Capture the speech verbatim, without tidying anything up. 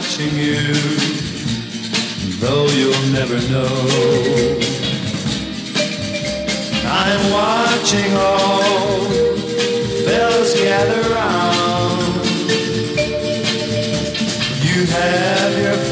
watching you, though you'll never know. I'm watching all fellas gather round. You have your